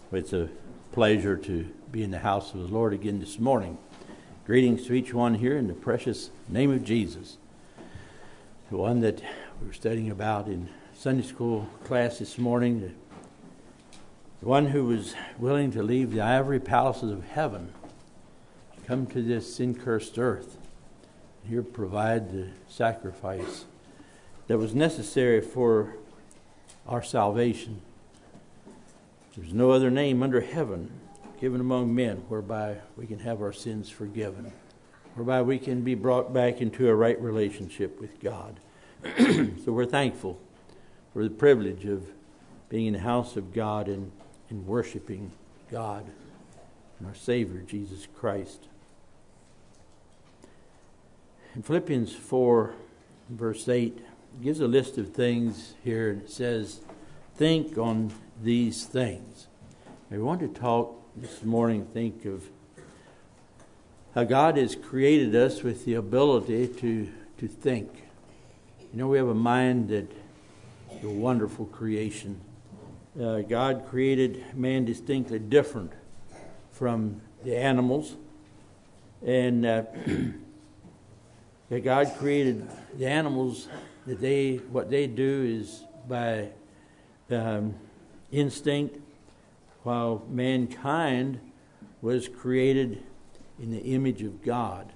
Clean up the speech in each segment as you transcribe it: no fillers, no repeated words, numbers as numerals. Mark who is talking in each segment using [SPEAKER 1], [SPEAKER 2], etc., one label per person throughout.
[SPEAKER 1] It's a pleasure to be in the house of the Lord again this morning. Greetings to each one here in the precious name of Jesus. The one that we were studying about in Sunday school class this morning. The one who was willing to leave the ivory palaces of heaven to come to this sin-cursed earth and here provide the sacrifice that was necessary for our salvation. There's no other name under heaven given among men whereby we can have our sins forgiven, whereby we can be brought back into a right relationship with God. So we're thankful for the privilege of being in the house of God and worshiping God and our Savior, Jesus Christ. In Philippians 4, verse 8, it gives a list of things here, and it says, think on these things. I want to talk this morning, think of how God has created us with the ability to think. You know, we have a mind that is a wonderful creation. God created man distinctly different from the animals. And God created the animals that what they do is by instinct, while mankind was created in the image of God.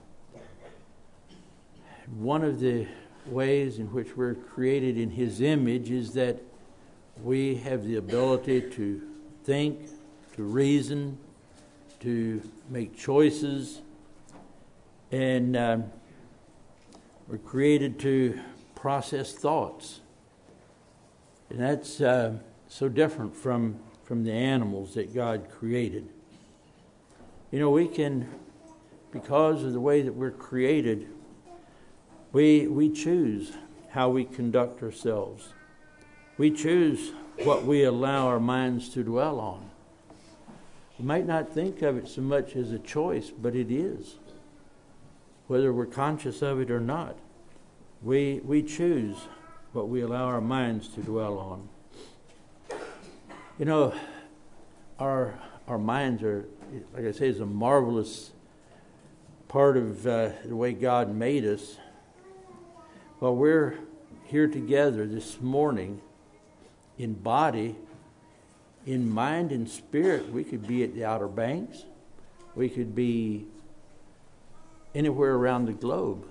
[SPEAKER 1] One of the ways in which we're created in His image is that we have the ability to think, to reason, to make choices, and we're created to process thoughts. And that's so different from the animals that God created. You know, we can, because of the way that we're created, we choose how we conduct ourselves. We choose what we allow our minds to dwell on. We might not think of it so much as a choice, but it is. Whether we're conscious of it or not, we choose what we allow our minds to dwell on. You know, our minds are, like I say, is a marvelous part of the way God made us. While we're here together this morning, in body, in mind and spirit, we could be at the Outer Banks. We could be anywhere around the globe.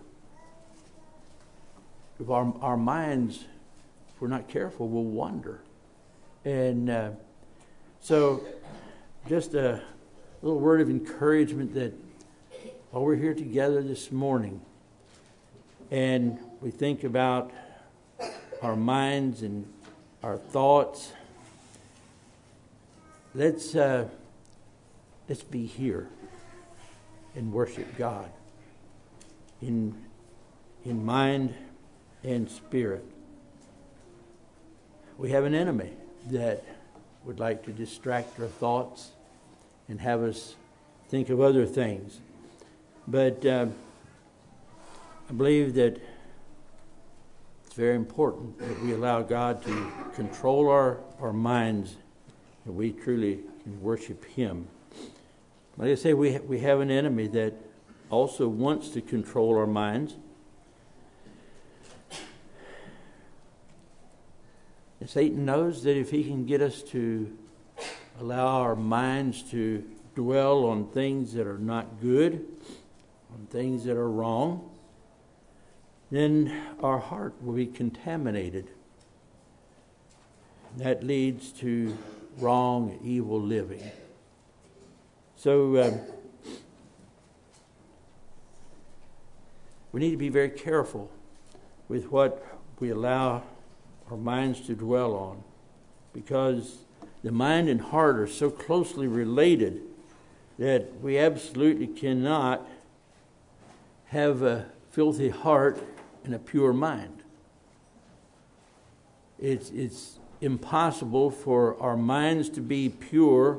[SPEAKER 1] If our minds, if we're not careful, will wander. And so just a little word of encouragement that while we're here together this morning and we think about our minds and our thoughts, let's be here and worship God in mind and spirit. We have an enemy that would like to distract our thoughts and have us think of other things. But I believe that it's very important that we allow God to control our minds, that we truly can worship Him. Like I say, we have an enemy that also wants to control our minds. And Satan knows that if he can get us to allow our minds to dwell on things that are not good, on things that are wrong, then our heart will be contaminated. That leads to wrong, evil living. So we need to be very careful with what we allow our minds to dwell on, because the mind and heart are so closely related that we absolutely cannot have a filthy heart and a pure mind. It's impossible for our minds to be pure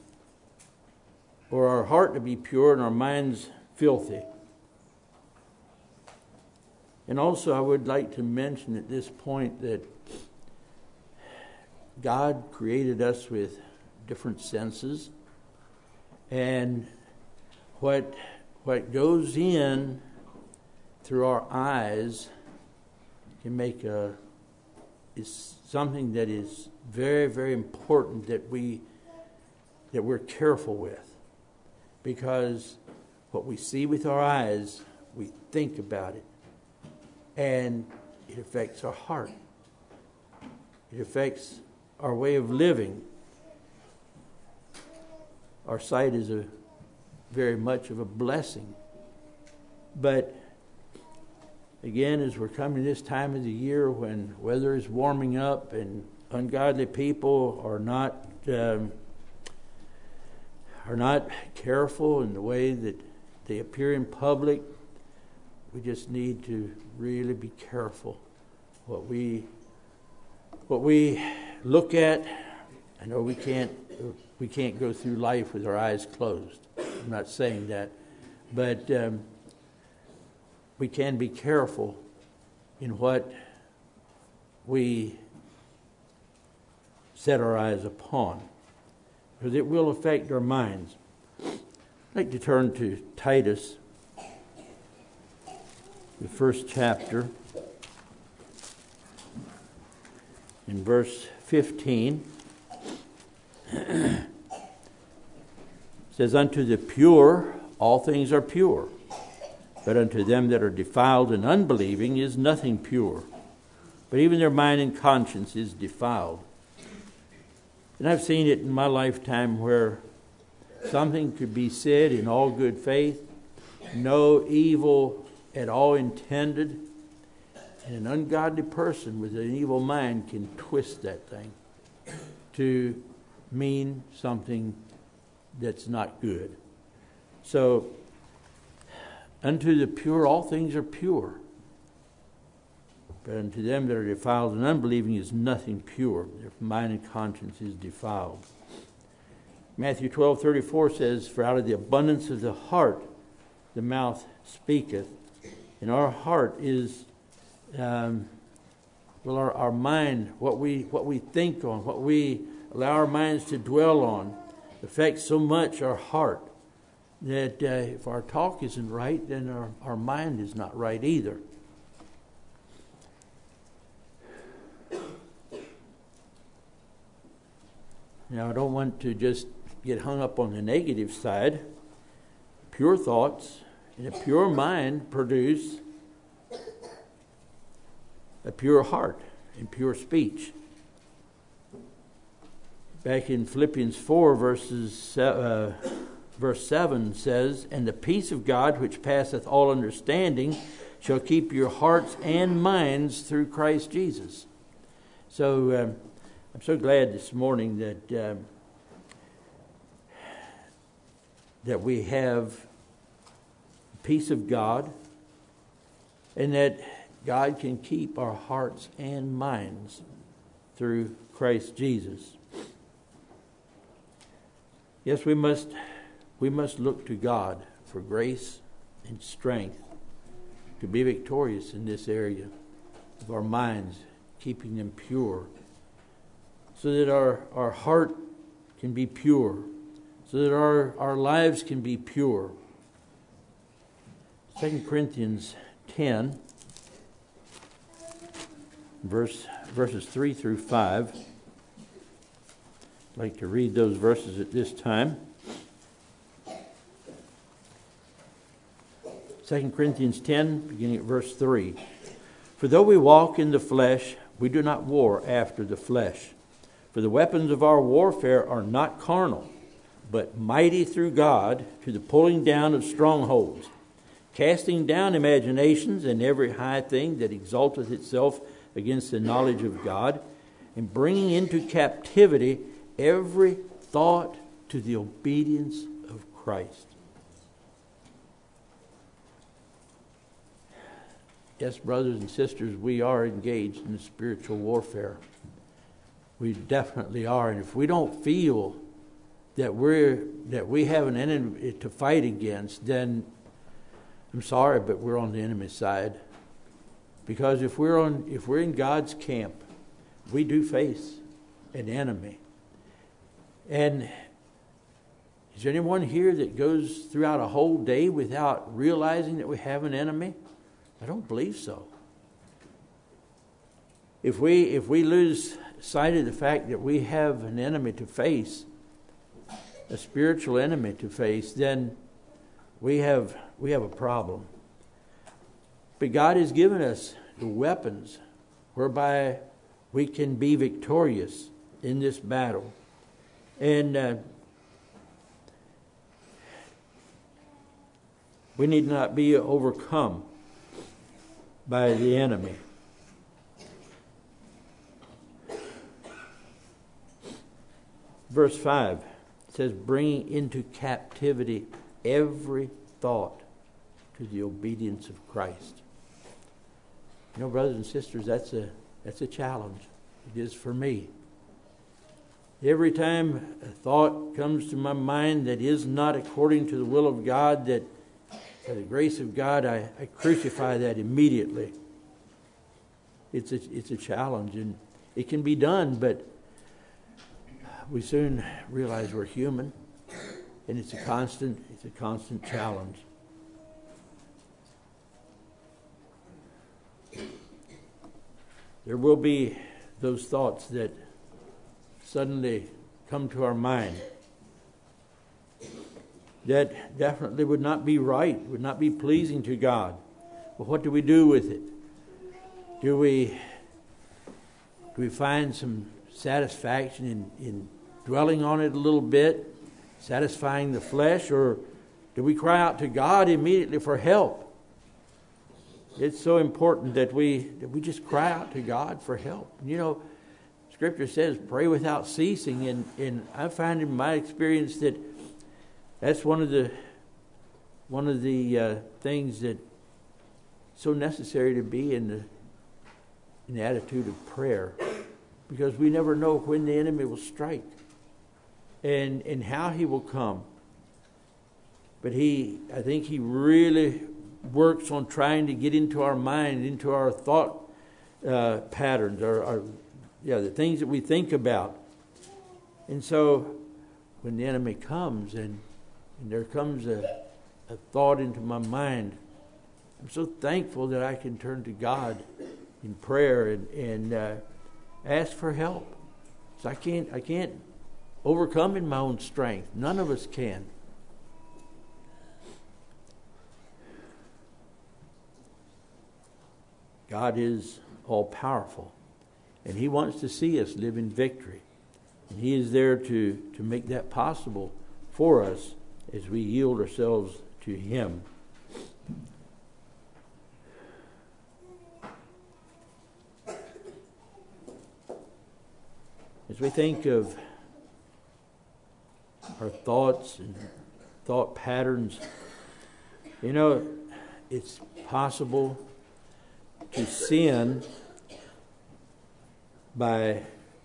[SPEAKER 1] or our heart to be pure and our minds filthy. And also I would like to mention at this point that God created us with different senses. And what goes in through our eyes can is something that is very, very important that we're careful with. Because what we see with our eyes, we think about it. And it affects our heart. It affects our way of living. Our sight is very much of a blessing. But again, as we're coming to this time of the year when weather is warming up and ungodly people are not careful in the way that they appear in public, we just need to really be careful what we look at. I know we can't go through life with our eyes closed. I'm not saying that, but we can be careful in what we set our eyes upon, because it will affect our minds. I'd like to turn to Titus, the first chapter, in verse 15. It says, "Unto the pure all things are pure, but unto them that are defiled and unbelieving is nothing pure, but even their mind and conscience is defiled." And I've seen it in my lifetime where something could be said in all good faith, no evil at all intended, and an ungodly person with an evil mind can twist that thing to mean something that's not good. So, unto the pure all things are pure, but unto them that are defiled and unbelieving is nothing pure. Their mind and conscience is defiled. Matthew 12:34 says, "For out of the abundance of the heart the mouth speaketh." And our heart is, our mind, what we think on, what we allow our minds to dwell on, affects so much our heart that if our talk isn't right, then our mind is not right either. Now, I don't want to just get hung up on the negative side. Pure thoughts and a pure mind produce a pure heart and pure speech. Back in Philippians 4, verse 7 says, "And the peace of God, which passeth all understanding, shall keep your hearts and minds through Christ Jesus." So I'm so glad this morning that we have the peace of God, and that God can keep our hearts and minds through Christ Jesus. Yes, we must look to God for grace and strength to be victorious in this area of our minds, keeping them pure, so that our heart can be pure, so that our lives can be pure. 2 Corinthians 10, verses 3 through 5. I'd like to read those verses at this time. 2 Corinthians 10, beginning at verse 3. "For though we walk in the flesh, we do not war after the flesh. For the weapons of our warfare are not carnal, but mighty through God to the pulling down of strongholds, casting down imaginations and every high thing that exalteth itself against the knowledge of God, and bringing into captivity every thought to the obedience of Christ." Yes, brothers and sisters, we are engaged in spiritual warfare. We definitely are. And if we don't feel that we have an enemy to fight against, then I'm sorry, but we're on the enemy's side. Because if we're in God's camp, we do face an enemy. And is there anyone here that goes throughout a whole day without realizing that we have an enemy? I don't believe so. If we lose sight of the fact that we have an enemy to face, a spiritual enemy to face, then we have a problem. But God has given us the weapons whereby we can be victorious in this battle. And we need not be overcome by the enemy. Verse 5 says, bringing into captivity every thought to the obedience of Christ. You know, brothers and sisters, that's a challenge. It is for me. Every time a thought comes to my mind that is not according to the will of God, that by the grace of God, I crucify that immediately. It's a challenge, and it can be done, but we soon realize we're human, and it's a constant challenge. There will be those thoughts that suddenly come to our mind that definitely would not be right, would not be pleasing to God. But what do we do with it? Do we find some satisfaction in dwelling on it a little bit, satisfying the flesh, or do we cry out to God immediately for help? It's so important that we just cry out to God for help. You know, Scripture says, pray without ceasing, and I find in my experience that that's one of the things that so necessary to be in the attitude of prayer, because we never know when the enemy will strike and how he will come. But I think he really works on trying to get into our mind, into our thought patterns, the things that we think about. And so when the enemy comes and there comes a thought into my mind, I'm so thankful that I can turn to God in prayer and ask for help. So I can't overcome in my own strength. None of us can. God is all-powerful, and He wants to see us live in victory. And He is there to make that possible for us as we yield ourselves to Him. As we think of our thoughts and thought patterns, you know, it's possible to sin by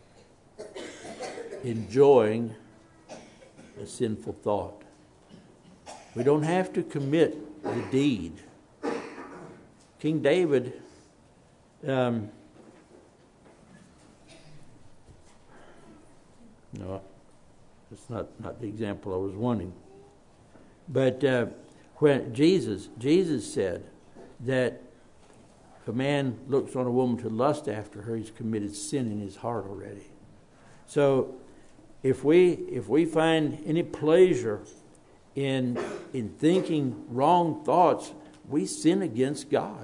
[SPEAKER 1] enjoying a sinful thought. We don't have to commit the deed. King David, no, that's not the example I was wanting. But when Jesus said that if a man looks on a woman to lust after her, he's committed sin in his heart already. So if we find any pleasure in thinking wrong thoughts, we sin against God.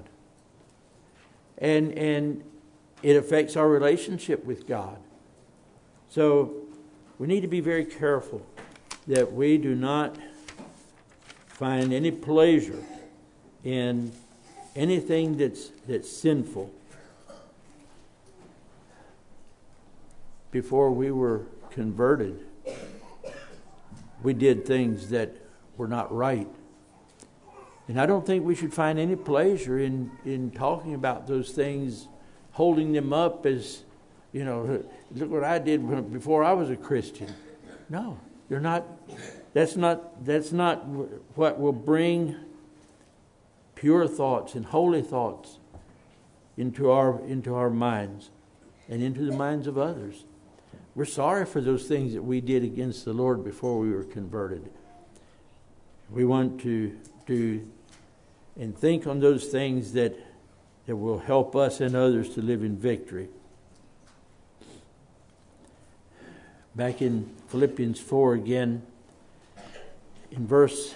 [SPEAKER 1] And it affects our relationship with God. So we need to be very careful that we do not find any pleasure in anything that's sinful. Before we were converted, we did things that were not right. And I don't think we should find any pleasure in talking about those things, holding them up as, you know, look what I did before I was a Christian. No, you're not. That's not what will bring pure thoughts and holy thoughts into our minds and into the minds of others. We're sorry for those things that we did against the Lord before we were converted. We want to do and think on those things that will help us and others to live in victory. Back in Philippians 4 again, in verse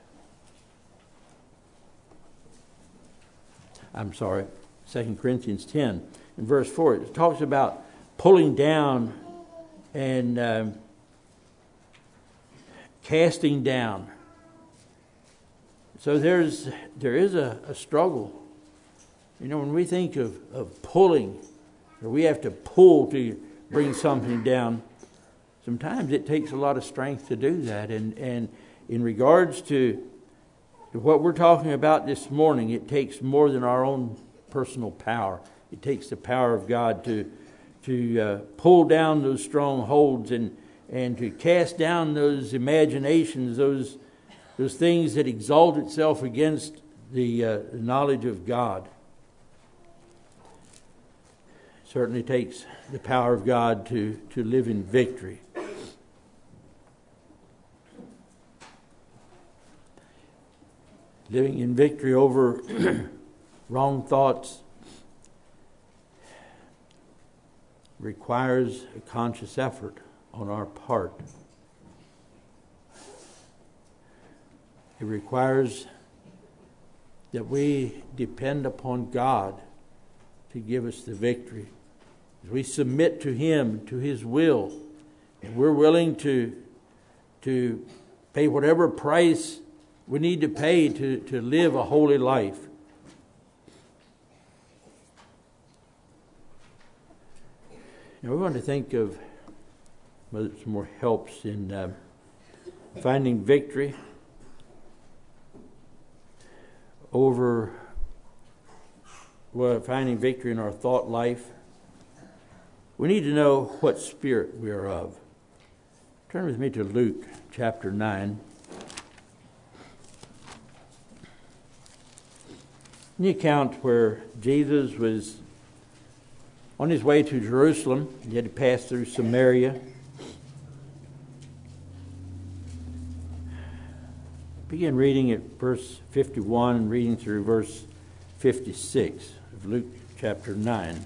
[SPEAKER 1] 2 Corinthians 10, in verse 4, it talks about pulling down and casting down. So there is a struggle. You know, when we think of pulling, or we have to pull to bring something down, sometimes it takes a lot of strength to do that. And in regards to what we're talking about this morning, it takes more than our own personal power. It takes the power of God to pull down those strongholds and to cast down those imaginations, those things that exalt itself against the knowledge of God. It certainly takes the power of God to live in victory. Living in victory over wrong thoughts requires a conscious effort on our part. It requires that we depend upon God to give us the victory. As we submit to Him, to His will, and we're willing to pay whatever price we need to pay to live a holy life. Now we want to think of some more helps in finding victory finding victory in our thought life. We need to know what spirit we are of. Turn with me to Luke chapter 9. In the account where Jesus was on his way to Jerusalem, he had to pass through Samaria. Begin reading at verse 51 and reading through verse 56 of Luke chapter 9.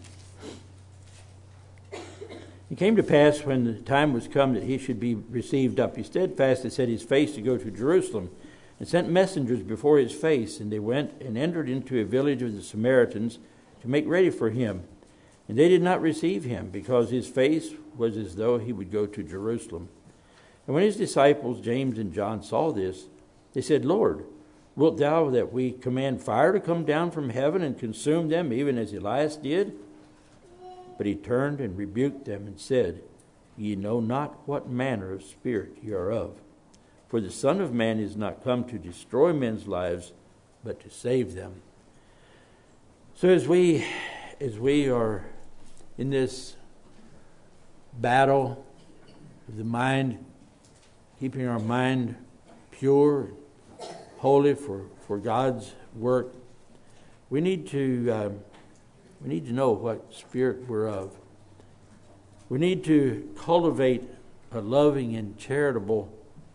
[SPEAKER 1] It came to pass when the time was come that he should be received up, he steadfastly set his face to go to Jerusalem, and sent messengers before his face, and they went and entered into a village of the Samaritans to make ready for him. And they did not receive him, because his face was as though he would go to Jerusalem. And when his disciples, James and John, saw this, they said, Lord, wilt thou that we command fire to come down from heaven and consume them, even as Elias did? But he turned and rebuked them and said, Ye know not what manner of spirit ye are of. For the Son of Man is not come to destroy men's lives, but to save them. So as we are in this battle of the mind, keeping our mind pure, holy for God's work, we need to know what spirit we're of. We need to cultivate a loving and charitable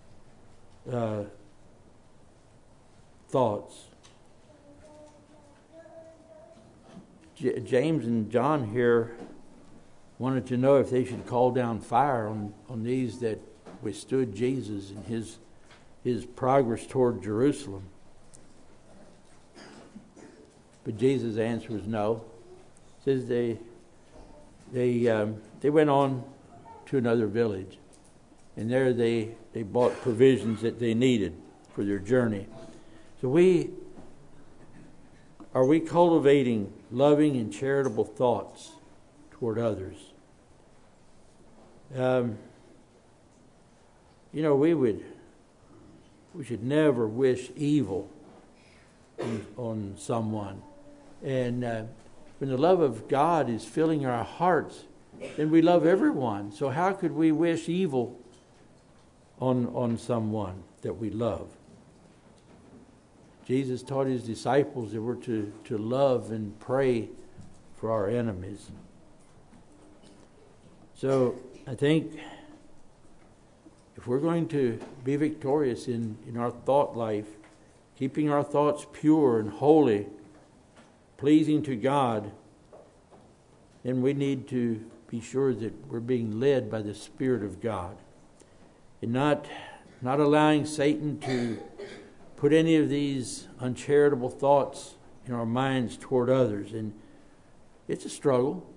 [SPEAKER 1] thoughts. James and John here wanted to know if they should call down fire on these that withstood Jesus in his progress toward Jerusalem. But Jesus' answer was no. It says they went on to another village, and there they bought provisions that they needed for their journey. So are we cultivating loving and charitable thoughts toward others? We should never wish evil on someone. And when the love of God is filling our hearts, then we love everyone. So how could we wish evil on someone that we love? Jesus taught his disciples that we're to love and pray for our enemies. So I think if we're going to be victorious in our thought life, keeping our thoughts pure and holy, pleasing to God, then we need to be sure that we're being led by the Spirit of God, and not allowing Satan to put any of these uncharitable thoughts in our minds toward others. And it's a struggle.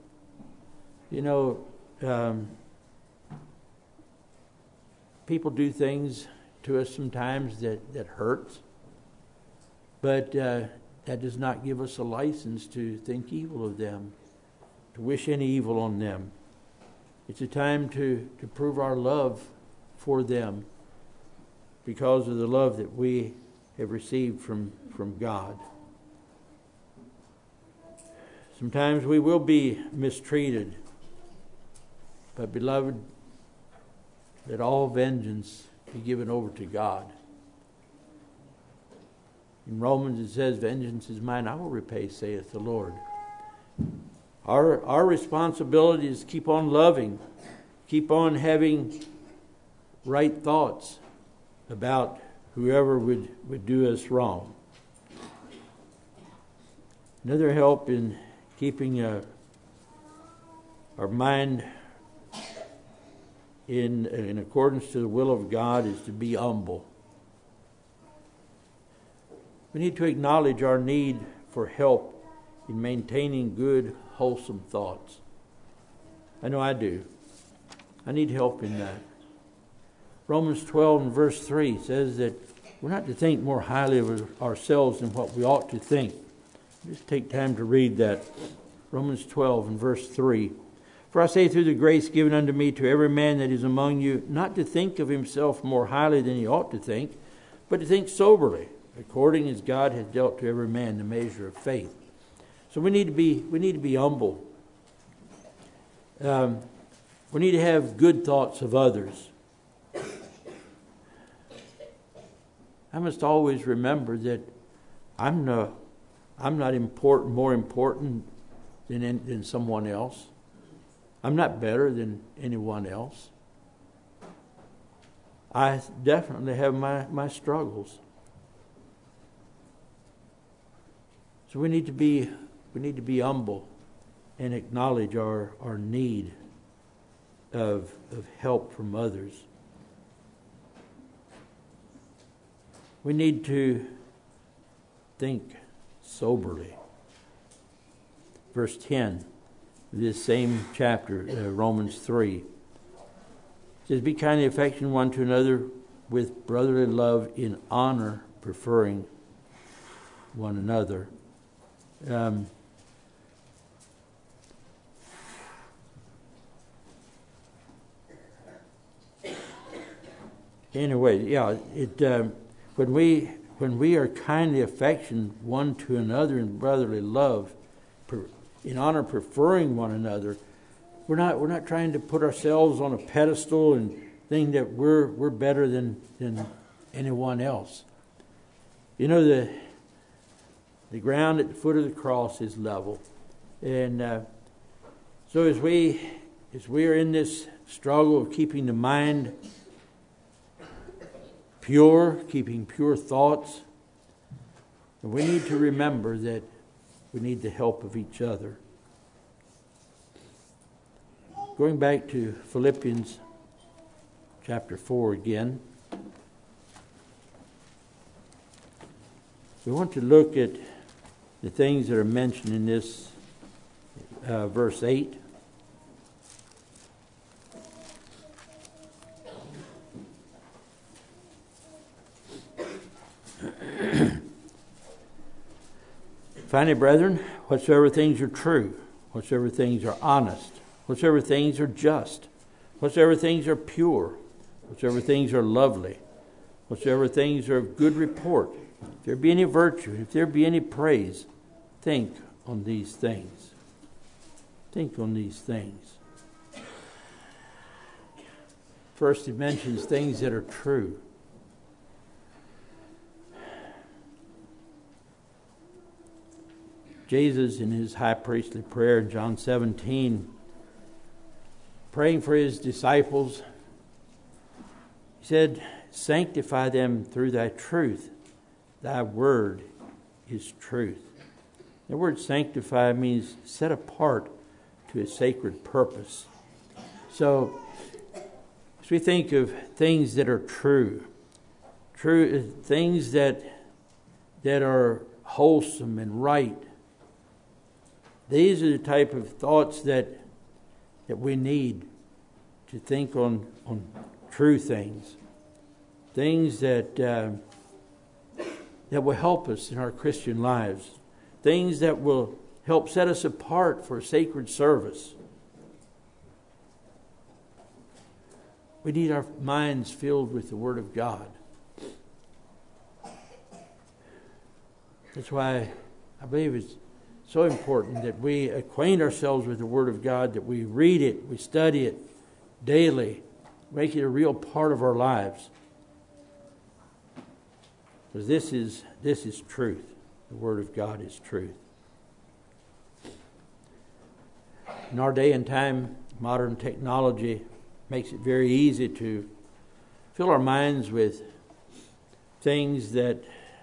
[SPEAKER 1] People do things to us sometimes that hurts, but that does not give us a license to think evil of them, to wish any evil on them. It's a time to prove our love for them because of the love that we have received from God. Sometimes we will be mistreated, but beloved, let all vengeance be given over to God. In Romans it says, "Vengeance is mine, I will repay, saith the Lord." Our responsibility is to keep on loving, keep on having right thoughts about whoever would do us wrong. Another help in keeping our mind in accordance to the will of God is to be humble. We need to acknowledge our need for help in maintaining good, wholesome thoughts. I know I do. I need help in that. Romans 12 and verse 3 says that we're not to think more highly of ourselves than what we ought to think. Just take time to read that. Romans 12 and verse 3. "For I say through the grace given unto me to every man that is among you, not to think of himself more highly than he ought to think, but to think soberly, according as God has dealt to every man the measure of faith." So we need to be humble. We need to have good thoughts of others. I must always remember that I'm not more important than someone else. I'm not better than anyone else. I definitely have my struggles. So we need to be humble and acknowledge our need of help from others. We need to think soberly. Verse 10 of this same chapter, Romans 3, says, "Be kindly affectionate one to another with brotherly love, in honor, preferring one another." Anyway, yeah, when we are kindly affectionate one to another in brotherly love, in honor, preferring one another, we're not trying to put ourselves on a pedestal and think that we're better than anyone else. You know, the ground at the foot of the cross is level, and so as we are in this struggle of keeping the mind pure, keeping pure thoughts, we need to remember that we need the help of each other. Going back to Philippians chapter 4 again, we want to look at the things that are mentioned in this verse 8. "Finally, brethren, whatsoever things are true, whatsoever things are honest, whatsoever things are just, whatsoever things are pure, whatsoever things are lovely, whatsoever things are of good report, if there be any virtue, if there be any praise, think on these things." Think on these things. First, he mentions things that are true. Jesus, in his high priestly prayer in John 17, praying for his disciples, he said, sanctify them through thy truth. Thy word is truth. The word sanctify means set apart to a sacred purpose. So, as we think of things that are true things that are wholesome and right, these are the type of thoughts that we need to think on true things that will help us in our Christian lives, things that will help set us apart for sacred service. We need our minds filled with the Word of God. That's why I believe it's so important that we acquaint ourselves with the Word of God, that we read it, we study it daily, make it a real part of our lives. Because this is truth. The Word of God is truth. In our day and time, modern technology makes it very easy to fill our minds with things that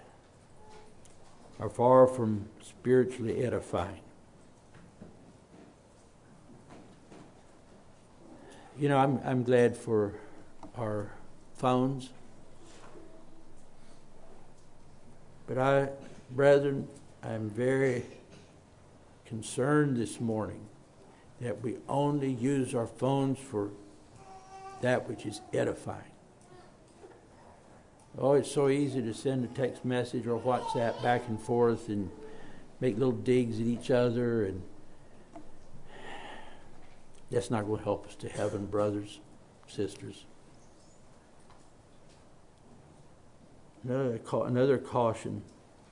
[SPEAKER 1] are far from spiritually edifying. You know, I'm glad for our phones. But brethren, I'm very concerned this morning that we only use our phones for that which is edifying. Oh, it's so easy to send a text message or WhatsApp back and forth and make little digs at each other, and that's not going to help us to heaven, brothers, sisters. Another caution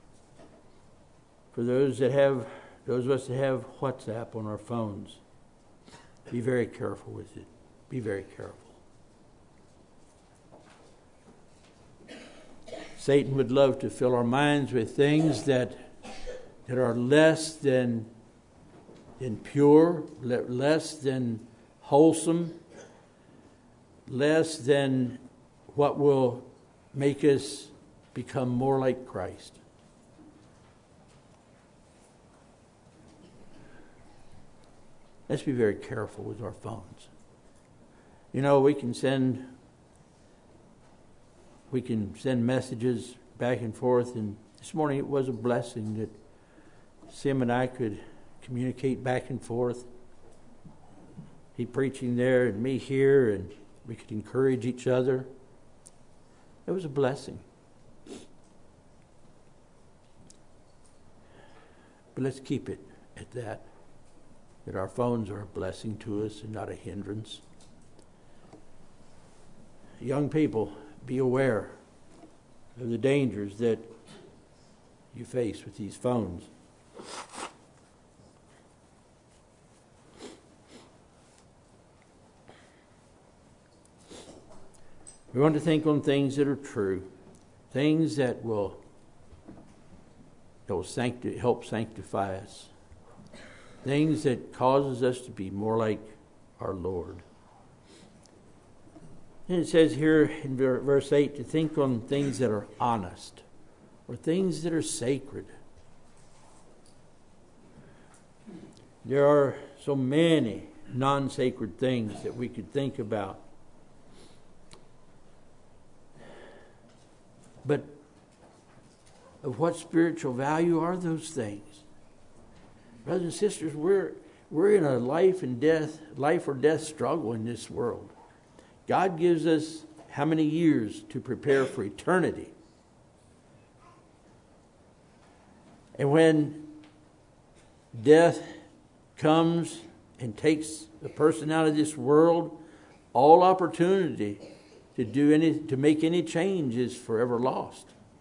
[SPEAKER 1] for those of us that have WhatsApp on our phones. Be very careful with it. Be very careful. Satan would love to fill our minds with things that are less than pure, less than wholesome, less than what will make us become more like Christ. Let's be very careful with our phones. You know, we can send messages back and forth, and this morning it was a blessing that Sim and I could communicate back and forth. He preaching there and me here, and we could encourage each other. It was a blessing. But let's keep it at that our phones are a blessing to us and not a hindrance. Young people, be aware of the dangers that you face with these phones. We want to think on things that are true, things that will help sanctify us, things that causes us to be more like our Lord. And it says here in verse 8 to think on things that are honest or things that are sacred. There are so many non-sacred things that we could think about. But of what spiritual value are those things? Brothers and sisters, we're in a life or death struggle in this world. God gives us how many years to prepare for eternity? And when death comes and takes a person out of this world, all opportunity to make any change is forever lost.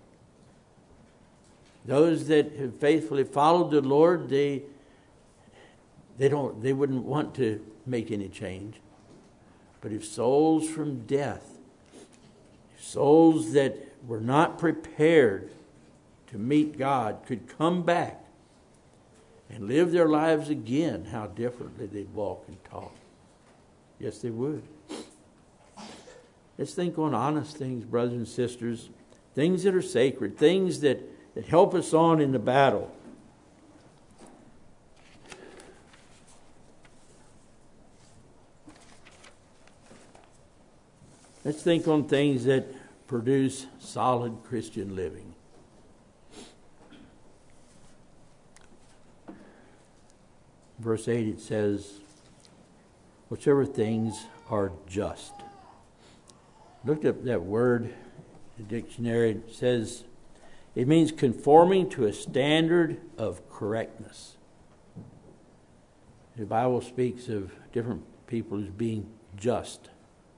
[SPEAKER 1] Those that have faithfully followed the Lord, they wouldn't want to make any change. But if souls from death, souls that were not prepared to meet God could come back and live their lives again, how differently they'd walk and talk. Yes, they would. Let's think on honest things, brothers and sisters, things that are sacred, things that help us on in the battle. Let's think on things that produce solid Christian living. Verse 8, it says, "Whatsoever things are just." Looked up that word in the dictionary. It says it means conforming to a standard of correctness. The Bible speaks of different people as being just.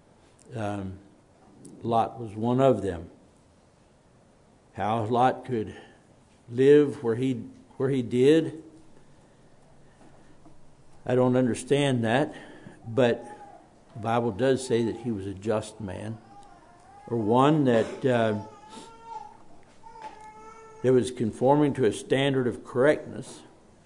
[SPEAKER 1] Lot was one of them. How Lot could live where he did, I don't understand that, but the Bible does say that he was a just man, or one that was conforming to a standard of correctness.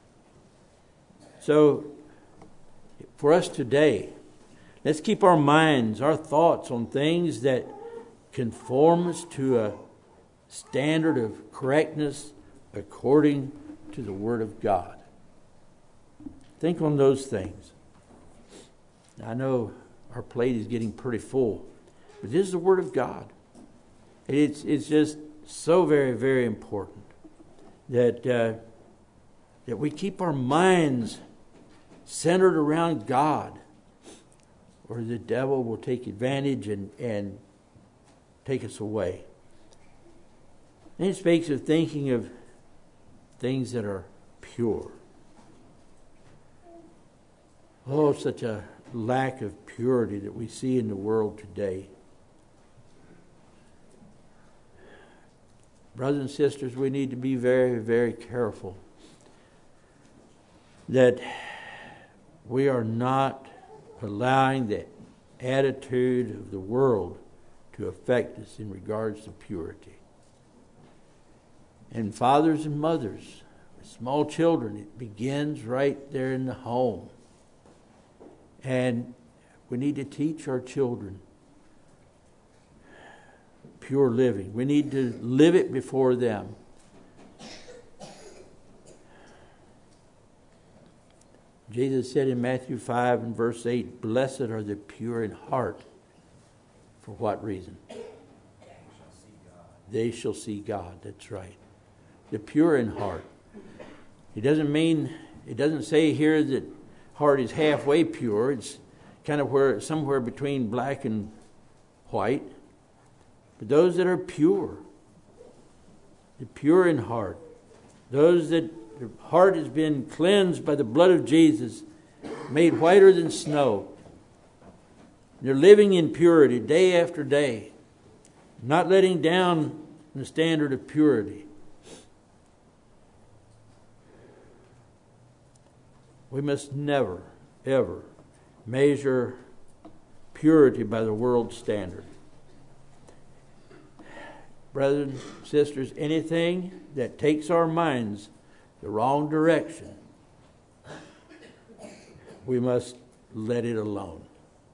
[SPEAKER 1] So, for us today, let's keep our minds, our thoughts on things that conform us to a standard of correctness according to the Word of God. Think on those things. I know our plate is getting pretty full, but this is the Word of God. It's just so very, very important that we keep our minds centered around God, or the devil will take advantage and take us away. And it speaks of thinking of things that are pure. Oh, such a lack of purity that we see in the world today. Brothers and sisters, we need to be very, very careful that we are not allowing the attitude of the world to affect us in regards to purity. And fathers and mothers, with small children, it begins right there in the home. And we need to teach our children pure living. We need to live it before them. Jesus said in Matthew 5 and verse 8, "Blessed are the pure in heart." For what reason? They shall see God. That's right. The pure in heart. It doesn't say here that heart is halfway pure. It's kind of somewhere between black and white. But those that are pure, the pure in heart, those that their heart has been cleansed by the blood of Jesus, made whiter than snow. They're living in purity day after day, not letting down the standard of purity. We must never, ever measure purity by the world's standard. Brothers and sisters, anything that takes our minds the wrong direction, we must let it alone.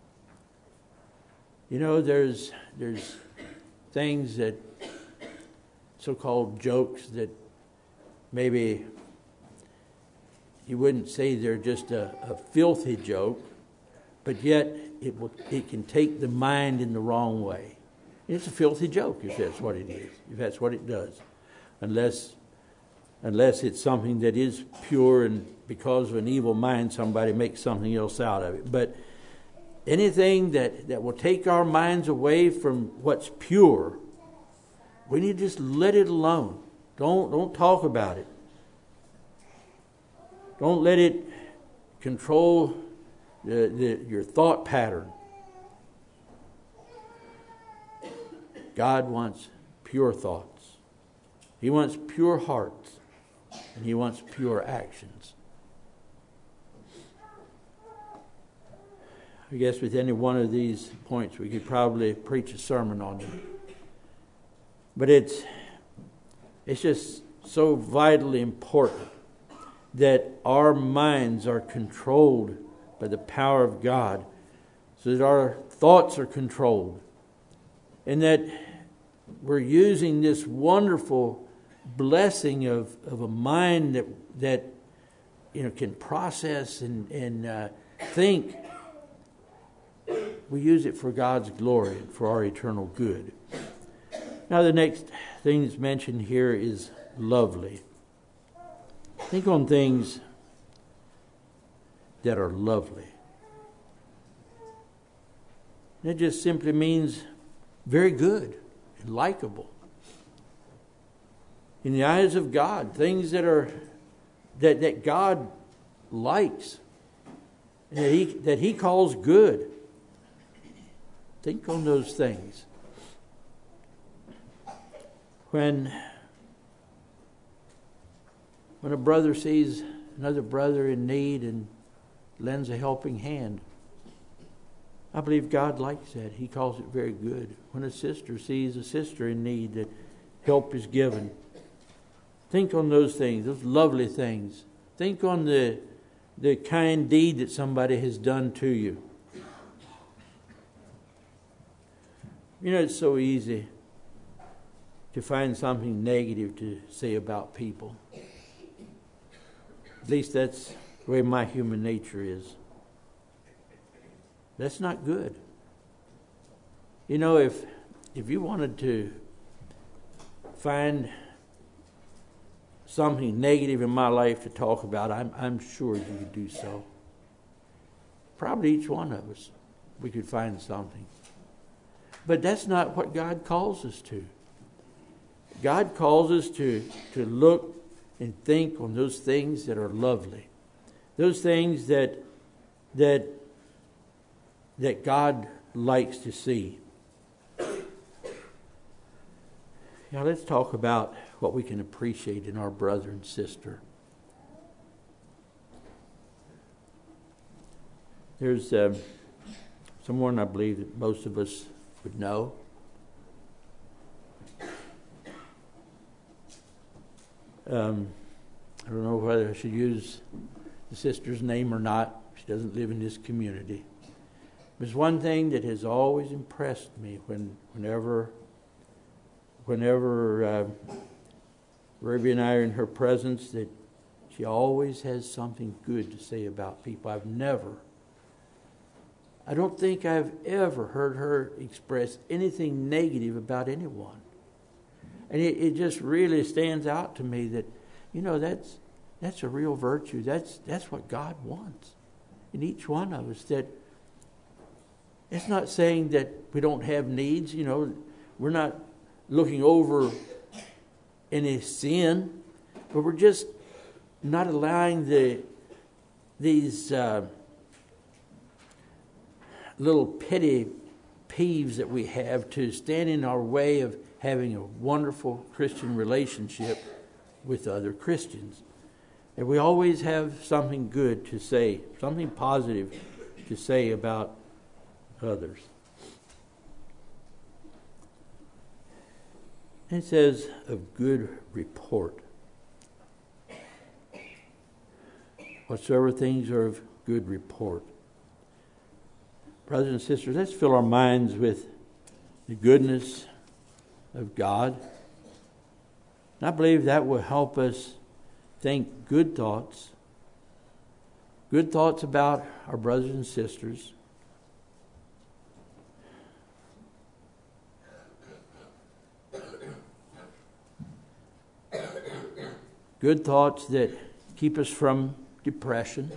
[SPEAKER 1] You know, there's things that, so-called jokes, that maybe you wouldn't say they're just a filthy joke, but yet it can take the mind in the wrong way. It's a filthy joke if that's what it is, if that's what it does, unless it's something that is pure and because of an evil mind somebody makes something else out of it. But anything that will take our minds away from what's pure, we need to just let it alone. Don't talk about it. Don't let it control your thought pattern. God wants pure thoughts. He wants pure hearts. And He wants pure actions. I guess with any one of these points we could probably preach a sermon on them. But it's just so vitally important that our minds are controlled by the power of God, so that our thoughts are controlled, and that we're using this wonderful blessing of a mind that can process and think. We use it for God's glory and for our eternal good. Now the next thing that's mentioned here is lovely. Think on things that are lovely. That just simply means very good and likable. In the eyes of God, things that God likes, that He calls good. Think on those things. When a brother sees another brother in need and lends a helping hand, I believe God likes that. He calls it very good. When a sister sees a sister in need, that help is given. Think on those things, those lovely things. Think on the kind deed that somebody has done to you. It's so easy to find something negative to say about people. At least that's the way my human nature is. That's not good. If you wanted to find something negative in my life to talk about, I'm sure you could do so. Probably each one of us, we could find something. But that's not what God calls us to. God calls us to look and think on those things that are lovely. Those things that God likes to see. Now let's talk about what we can appreciate in our brother and sister. There's someone I believe that most of us would know. I don't know whether I should use the sister's name or not. She doesn't live in this community. There's one thing that has always impressed me whenever Ruby and I are in her presence, that she always has something good to say about people. I don't think I've ever heard her express anything negative about anyone. And it just really stands out to me that, that's a real virtue. That's what God wants in each one of us. That it's not saying that we don't have needs. We're not looking over any sin, but we're just not allowing these little petty peeves that we have to stand in our way of having a wonderful Christian relationship with other Christians. And we always have something good to say, something positive to say about others. And it says, of good report. Whatsoever things are of good report. Brothers and sisters, let's fill our minds with the goodness of God. And I believe that will help us think good thoughts about our brothers and sisters. Good thoughts that keep us from depression.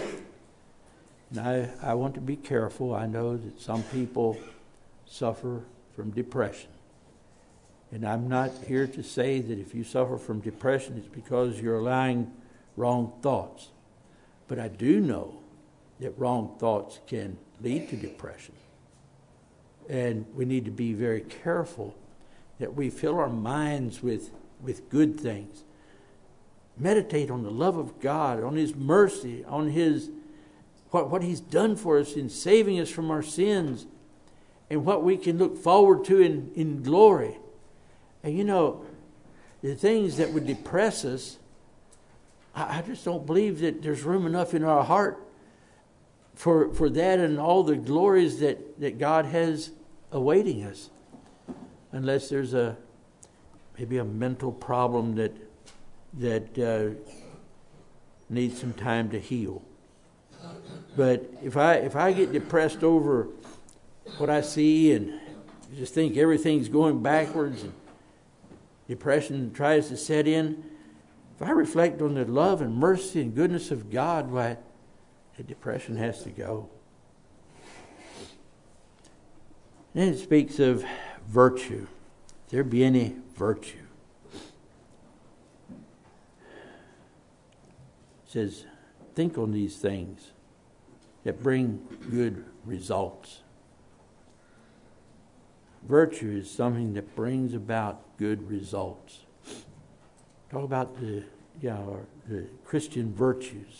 [SPEAKER 1] And I want to be careful. I know that some people suffer from depression. And I'm not here to say that if you suffer from depression, it's because you're allowing wrong thoughts. But I do know that wrong thoughts can lead to depression. And we need to be very careful that we fill our minds with good things. Meditate on the love of God, on His mercy, on His what He's done for us in saving us from our sins, and what we can look forward to in glory. And the things that would depress us, I just don't believe that there's room enough in our heart for that and all the glories that God has awaiting us. Unless there's maybe a mental problem that needs some time to heal. But if I get depressed over what I see and just think everything's going backwards and depression tries to set in, if I reflect on the love and mercy and goodness of God, why, the depression has to go. Then it speaks of virtue. If there be any virtue. It says, think on these things that bring good results. Virtue is something that brings about good results. Talk about the Christian virtues,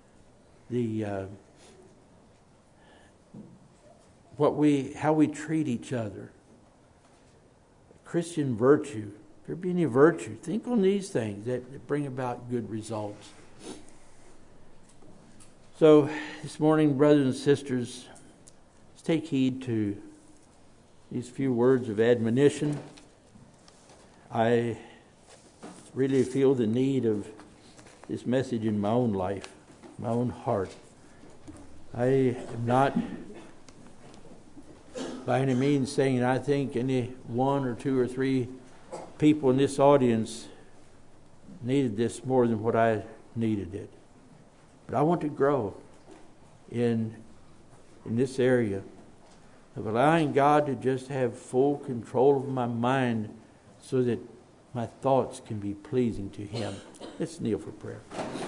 [SPEAKER 1] how we treat each other. Christian virtue. If there be any virtue, think on these things that bring about good results. So this morning, brothers and sisters, let's take heed to these few words of admonition. I really feel the need of this message in my own life, my own heart. I am not by any means saying I think any one or two or three people in this audience needed this more than what I needed it. But I want to grow in this area of allowing God to just have full control of my mind so that my thoughts can be pleasing to Him. Let's kneel for prayer.